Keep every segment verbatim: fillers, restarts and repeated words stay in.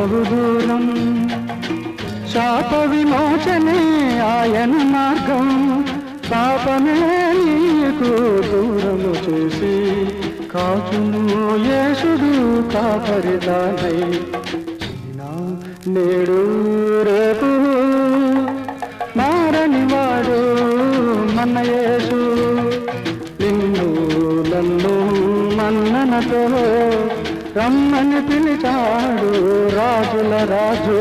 బహుదూరం శాప విమోచనే ఆయన మార్గం పాపమే నీకు దూరము చేసి కాచును యేసుడు కాపరిదానై నేడు రేపు మారని వాడు మన యేసు నిన్ను నన్ను మన్ననతో రమ్మని పిలిచాడు రాజుల రాజు.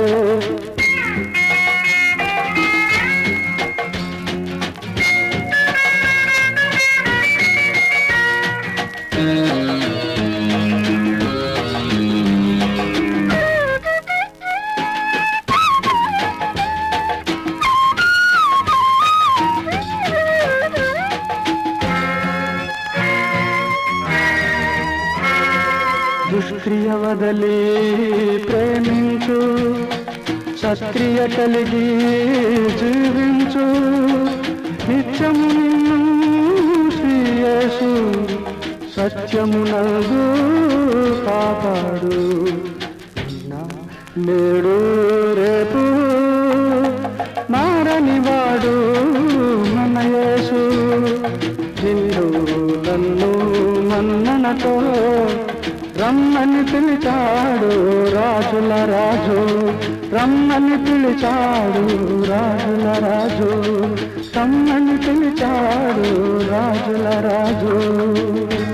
దుష్క్రియ వదలి ప్రేమించు సత్క్రియ కలిగి జీవించు నిత్యము నిన్ను శ్రీ యేసు సత్యమునందు కాపాడు. నేడు రేపు మారని వాడు మన యేసు నిన్ను నన్ను మన్ననతో రమ్మని పిలిచాడు రాజుల రాజు. రమ్మని పిలిచాడు రాజుల రాజు. రమ్మని పిలిచాడు రాజుల రాజు.